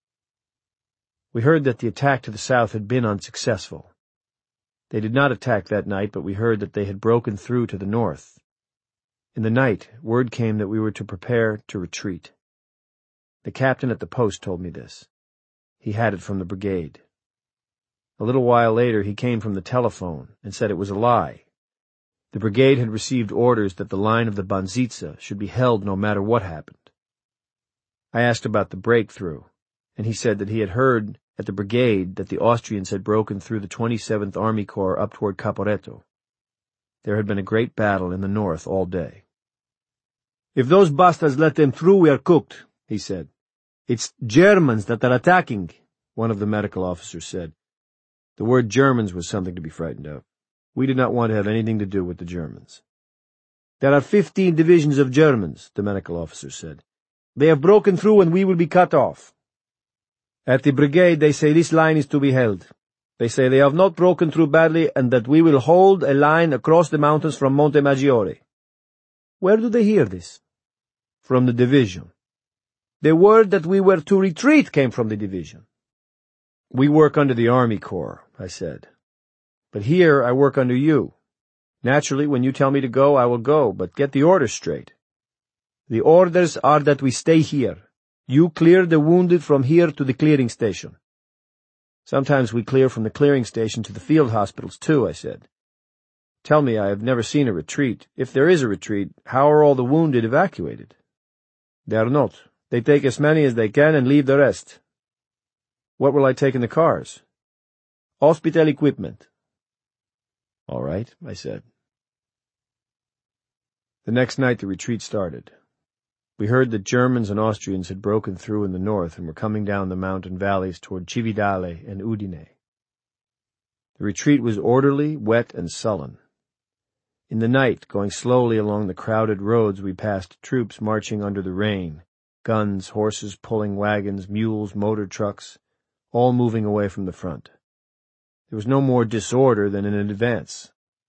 We heard that the attack to the south had been unsuccessful. They did not attack that night, but we heard that they had broken through to the north. In the night, word came that we were to prepare to retreat. The captain at the post told me this. He had it from the brigade. A little while later he came from the telephone and said it was a lie. The brigade had received orders that the line of the Banzitza should be held no matter what happened. I asked about the breakthrough, and he said that he had heard at the brigade that the Austrians had broken through the twenty-seventh Army Corps up toward Caporetto. There had been a great battle in the north all day. "If those bastards let them through, we are cooked," he said. "It's Germans that are attacking," one of the medical officers said. The word Germans was something to be frightened of. We did not want to have anything to do with the Germans. "There are fifteen divisions of Germans," the medical officer said. "They have broken through and we will be cut off. At the brigade they say this line is to be held. They say they have not broken through badly and that we will hold a line across the mountains from Monte Maggiore." "Where do they hear this?" "From the division. The word that we were to retreat came from the division." "We work under the Army Corps," I said. "But here I work under you. Naturally, when you tell me to go, I will go, but get the orders straight." "The orders are that we stay here. You clear the wounded from here to the clearing station." "Sometimes we clear from the clearing station to the field hospitals, too," I said. "Tell me, I have never seen a retreat. If there is a retreat, how are all the wounded evacuated?" "They are not. They take as many as they can and leave the rest." "What will I take in the cars?" "Hospital equipment." "All right," I said. The next night the retreat started. We heard that Germans and Austrians had broken through in the north and were coming down the mountain valleys toward Cividale and Udine. The retreat was orderly, wet, and sullen. In the night, going slowly along the crowded roads, we passed troops marching under the rain, guns, horses pulling wagons, mules, motor trucks, all moving away from the front. There was no more disorder than in an advance.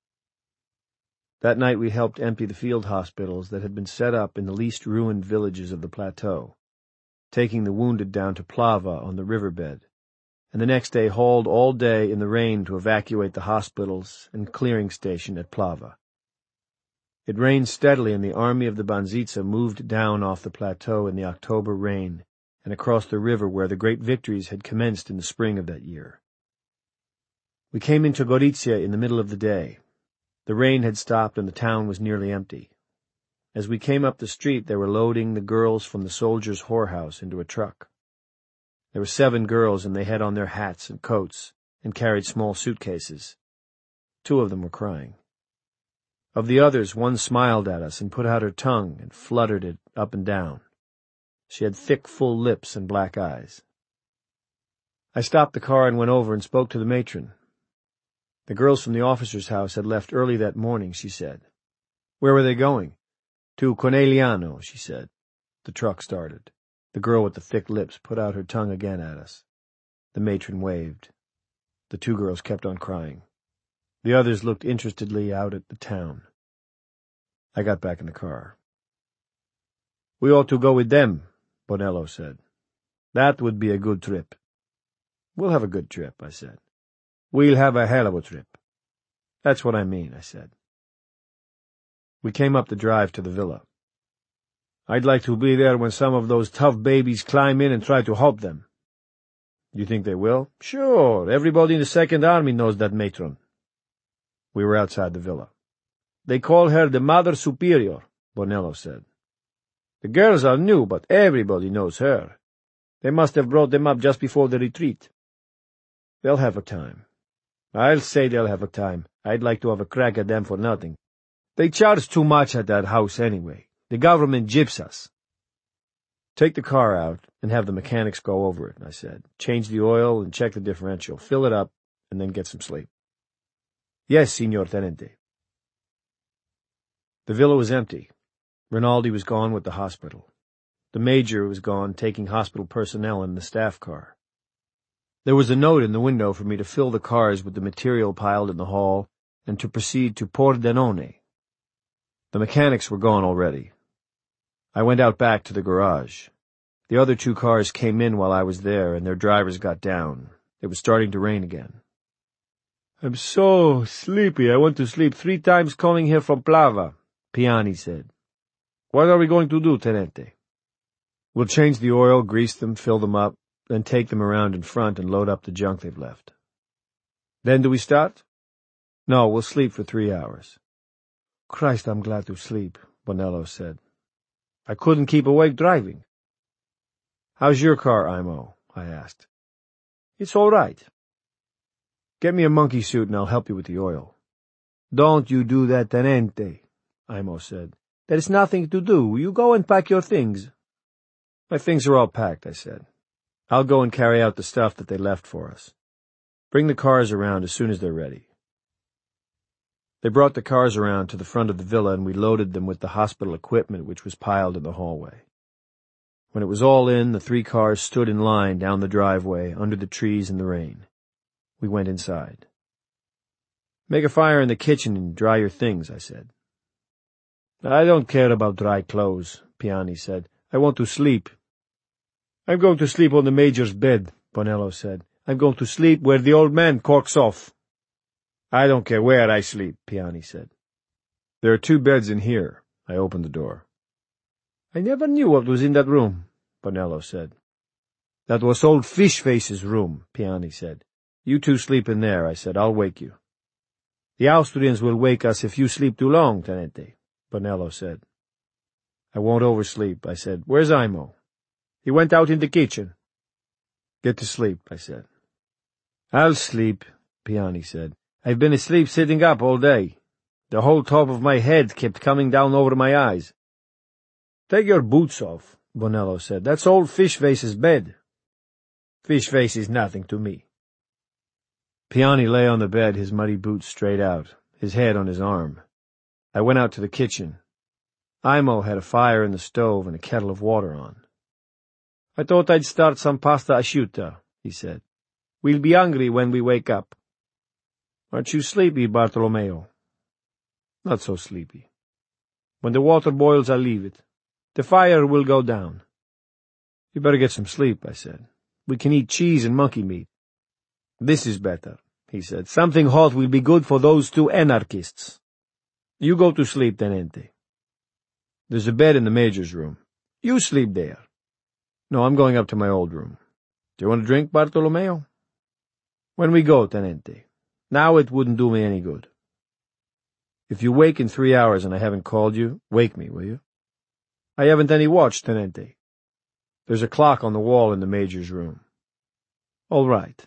That night we helped empty the field hospitals that had been set up in the least ruined villages of the plateau, taking the wounded down to Plava on the riverbed, and the next day hauled all day in the rain to evacuate the hospitals and clearing station at Plava. It rained steadily, and the army of the Banzitza moved down off the plateau in the October rain and across the river where the great victories had commenced in the spring of that year. We came into Gorizia in the middle of the day. The rain had stopped and the town was nearly empty. As we came up the street, they were loading the girls from the soldiers' whorehouse into a truck. There were seven girls, and they had on their hats and coats and carried small suitcases. Two of them were crying. Of the others, one smiled at us and put out her tongue and fluttered it up and down. She had thick, full lips and black eyes. I stopped the car and went over and spoke to the matron. The girls from the officer's house had left early that morning, she said. Where were they going? To Conegliano, she said. The truck started. The girl with the thick lips put out her tongue again at us. The matron waved. The two girls kept on crying. The others looked interestedly out at the town. I got back in the car. We ought to go with them, Bonello said. That would be a good trip. We'll have a good trip, I said. We'll have a hell of a trip. That's what I mean, I said. We came up the drive to the villa. I'd like to be there when some of those tough babies climb in and try to help them. You think they will? Sure, everybody in the Second Army knows that matron. We were outside the villa. They call her the Mother Superior, Bonello said. The girls are new, but everybody knows her. They must have brought them up just before the retreat. They'll have a time. I'll say they'll have a time. I'd like to have a crack at them for nothing. They charge too much at that house anyway. The government gyps us. Take the car out and have the mechanics go over it, I said. Change the oil and check the differential. Fill it up and then get some sleep. Yes, Signor Tenente. The villa was empty. Rinaldi was gone with the hospital. The major was gone, taking hospital personnel in the staff car. There was a note in the window for me to fill the cars with the material piled in the hall and to proceed to Pordenone. The mechanics were gone already. I went out back to the garage. The other two cars came in while I was there, and their drivers got down. It was starting to rain again. "I'm so sleepy. I want to sleep three times coming here from Plava," Piani said. "What are we going to do, Tenente?" "We'll change the oil, grease them, fill them up, then take them around in front and load up the junk they've left." "Then do we start?" "No, we'll sleep for three hours." "Christ, I'm glad to sleep," Bonello said. "I couldn't keep awake driving." "How's your car, Imo?" I asked. "It's all right." "Get me a monkey suit and I'll help you with the oil." "Don't you do that, Tenente," Imo said. "There's nothing to do. You go and pack your things." "My things are all packed," I said. "I'll go and carry out the stuff that they left for us. Bring the cars around as soon as they're ready." They brought the cars around to the front of the villa and we loaded them with the hospital equipment which was piled in the hallway. When it was all in, the three cars stood in line down the driveway under the trees in the rain. We went inside. "Make a fire in the kitchen and dry your things," I said. "I don't care about dry clothes," Piani said. "I want to sleep." "I'm going to sleep on the major's bed," Bonello said. "I'm going to sleep where the old man corks off." "I don't care where I sleep," Piani said. "There are two beds in here." I opened the door. "I never knew what was in that room," Bonello said. "That was old Fish-Face's room," Piani said. "You two sleep in there," I said. "I'll wake you." "The Austrians will wake us if you sleep too long, Tenente," Bonello said. "I won't oversleep," I said. "Where's Imo?" "He went out in the kitchen." "Get to sleep," I said. "I'll sleep," Piani said. "I've been asleep sitting up all day. The whole top of my head kept coming down over my eyes." "Take your boots off," Bonello said. "That's old Fish-Face's bed." "Fish-Face is nothing to me." Piani lay on the bed, his muddy boots straight out, his head on his arm. I went out to the kitchen. Imo had a fire in the stove and a kettle of water on. "I thought I'd start some pasta asciutta," he said. "We'll be hungry when we wake up." "Aren't you sleepy, Bartolomeo?" "Not so sleepy. When the water boils, I'll leave it. The fire will go down." "You better get some sleep," I said. "We can eat cheese and monkey meat." "This is better," he said. "Something hot will be good for those two anarchists. You go to sleep, Tenente. There's a bed in the major's room. You sleep there." "No, I'm going up to my old room. Do you want a drink, Bartolomeo?" "When we go, Tenente. Now it wouldn't do me any good." "If you wake in three hours and I haven't called you, wake me, will you?" "I haven't any watch, Tenente." "There's a clock on the wall in the major's room." "All right."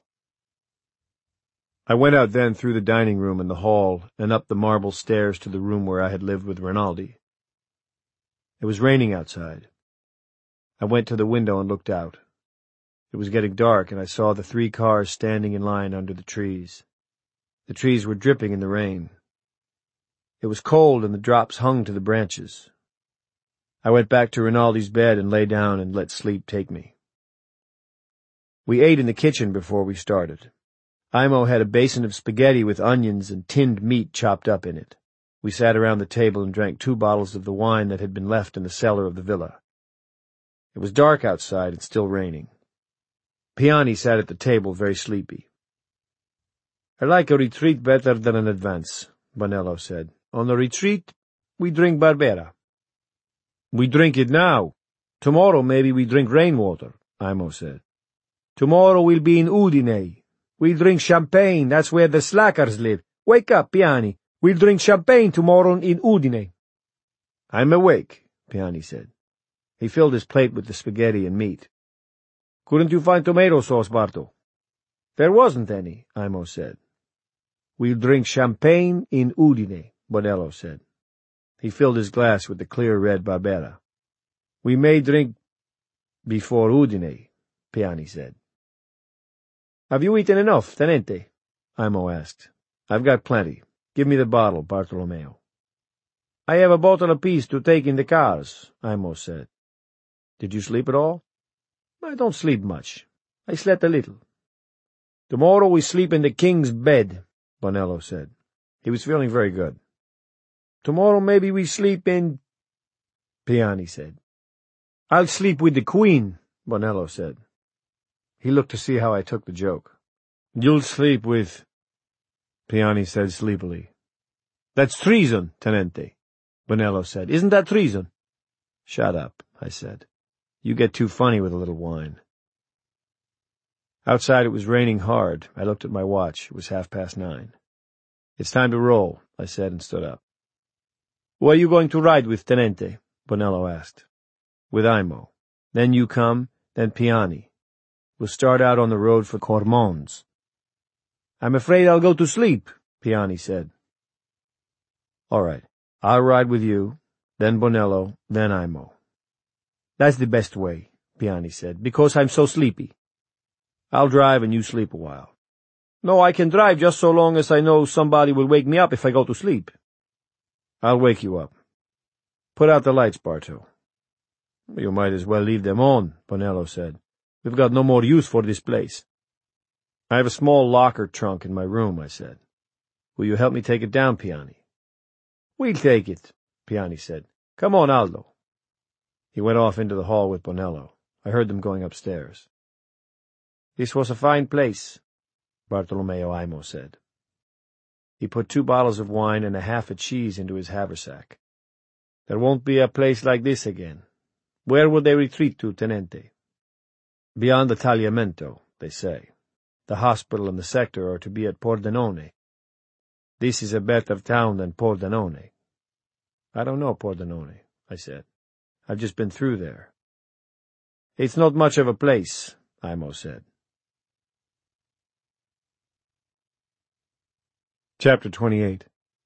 I went out then through the dining room and the hall and up the marble stairs to the room where I had lived with Rinaldi. It was raining outside. I went to the window and looked out. It was getting dark, and I saw the three cars standing in line under the trees. The trees were dripping in the rain. It was cold, and the drops hung to the branches. I went back to Rinaldi's bed and lay down and let sleep take me. We ate in the kitchen before we started. Imo had a basin of spaghetti with onions and tinned meat chopped up in it. We sat around the table and drank two bottles of the wine that had been left in the cellar of the villa. It was dark outside and still raining. Piani sat at the table very sleepy. "I like a retreat better than an advance," Bonello said. "On a retreat, we drink Barbera." "We drink it now. Tomorrow maybe we drink rainwater," Imo said. "Tomorrow we'll be in Udine. We'll drink champagne. That's where the slackers live. Wake up, Piani. We'll drink champagne tomorrow in Udine." "I'm awake," Piani said. He filled his plate with the spaghetti and meat. "Couldn't you find tomato sauce, Barto?" "There wasn't any," Imo said. "We'll drink champagne in Udine," Bonello said. He filled his glass with the clear red Barbera. "We may drink before Udine," Piani said. "Have you eaten enough, Tenente?" Imo asked. "I've got plenty. Give me the bottle, Bartolomeo." I have a bottle apiece to take in the cars, Aimo said. Did you sleep at all? I don't sleep much. I slept a little. Tomorrow we sleep in the king's bed, Bonello said. He was feeling very good. Tomorrow maybe we sleep in... Piani said. I'll sleep with the queen, Bonello said. He looked to see how I took the joke. You'll sleep with... Piani said sleepily. That's treason, Tenente, Bonello said. Isn't that treason? Shut up, I said. You get too funny with a little wine. Outside it was raining hard. I looked at my watch. It was half past nine. It's time to roll, I said and stood up. Who are you going to ride with, Tenente? Bonello asked. With Aimo. Then you come, then Piani. We'll start out on the road for Cormons. I'm afraid I'll go to sleep, Piani said. All right, I'll ride with you, then Bonello, then Aimo. That's the best way, Piani said, because I'm so sleepy. I'll drive and you sleep a while. No, I can drive just so long as I know somebody will wake me up if I go to sleep. I'll wake you up. Put out the lights, Barto. You might as well leave them on, Bonello said. We've got no more use for this place. I have a small locker trunk in my room, I said. Will you help me take it down, Piani? We'll take it, Piani said. Come on, Aldo. He went off into the hall with Bonello. I heard them going upstairs. This was a fine place, Bartolomeo Aimo said. He put two bottles of wine and a half a cheese into his haversack. There won't be a place like this again. Where will they retreat to, Tenente? Beyond the Tagliamento, they say. The hospital and the sector are to be at Pordenone. This is a better town than Pordenone. I don't know Pordenone, I said. I've just been through there. It's not much of a place, Aimo said. Chapter twenty-eight.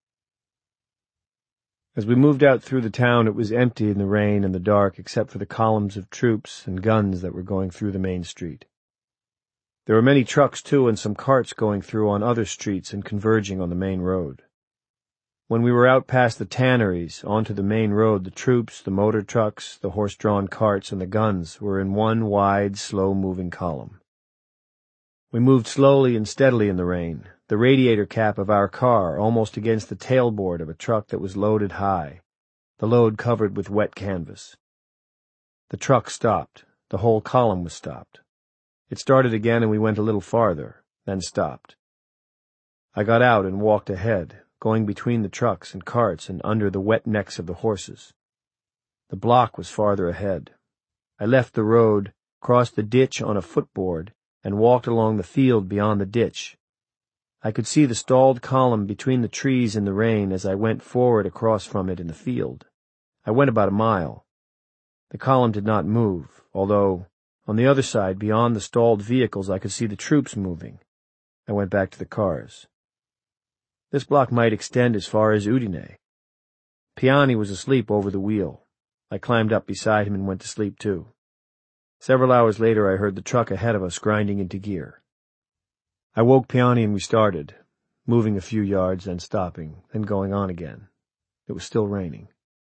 As we moved out through the town, it was empty in the rain and the dark except for the columns of troops and guns that were going through the main street. There were many trucks, too, and some carts going through on other streets and converging on the main road. When we were out past the tanneries, onto the main road, the troops, the motor trucks, the horse-drawn carts, and the guns were in one wide, slow-moving column. We moved slowly and steadily in the rain, the radiator cap of our car almost against the tailboard of a truck that was loaded high, the load covered with wet canvas. The truck stopped. The whole column was stopped. It started again and we went a little farther, then stopped. I got out and walked ahead, going between the trucks and carts and under the wet necks of the horses. The block was farther ahead. I left the road, crossed the ditch on a footboard, and walked along the field beyond the ditch. I could see the stalled column between the trees in the rain as I went forward across from it in the field. I went about a mile. The column did not move, although, on the other side, beyond the stalled vehicles, I could see the troops moving. I went back to the cars. This block might extend as far as Udine. Piani was asleep over the wheel. I climbed up beside him and went to sleep too. Several hours later I heard the truck ahead of us grinding into gear. I woke Piani and we started, moving a few yards, then stopping, then going on again. It was still raining.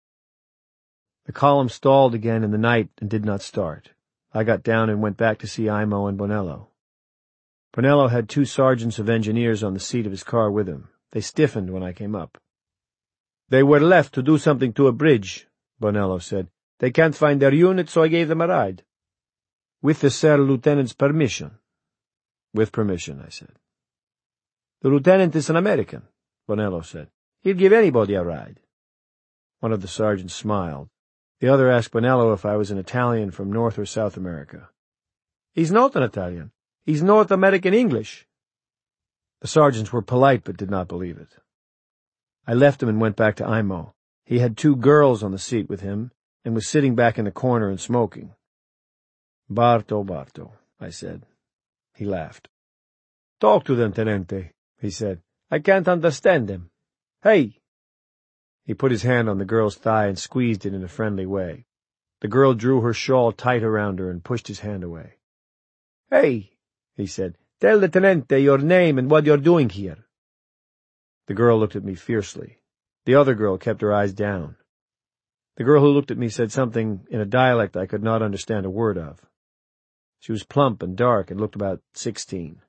The column stalled again in the night and did not start. I got down and went back to see Aimo and Bonello. Bonello had two sergeants of engineers on the seat of his car with him. They stiffened when I came up. They were left to do something to a bridge, Bonello said. They can't find their unit, so I gave them a ride. With the Sir Lieutenant's permission. With permission, I said. The lieutenant is an American, Bonello said. He'll give anybody a ride. One of the sergeants smiled. The other asked Bonello if I was an Italian from North or South America. He's not an Italian. He's North American English. The sergeants were polite but did not believe it. I left him and went back to Aimo. He had two girls on the seat with him and was sitting back in the corner and smoking. Barto, Barto, I said. He laughed. Talk to them, Tenente, he said. I can't understand them. Hey! He put his hand on the girl's thigh and squeezed it in a friendly way. The girl drew her shawl tight around her and pushed his hand away. Hey, he said, tell the Tenente your name and what you're doing here. The girl looked at me fiercely. The other girl kept her eyes down. The girl who looked at me said something in a dialect I could not understand a word of. She was plump and dark and looked about sixteen.